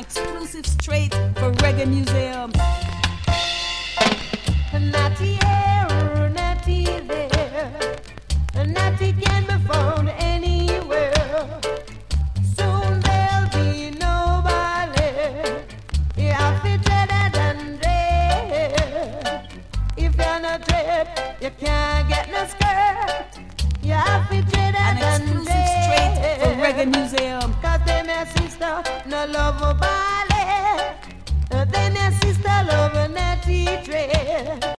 exclusive straight for Reggae Museum. Natty here, natty there, natty can be found anywhere. Soon there'll be nobody. You have to dread and dread. If you're not dread, you can't get no skirt. You have to dread An and exclusive straight for Reggae dread. Museum. Cause them your sister no love a ballet. Them your sister love a natty dread.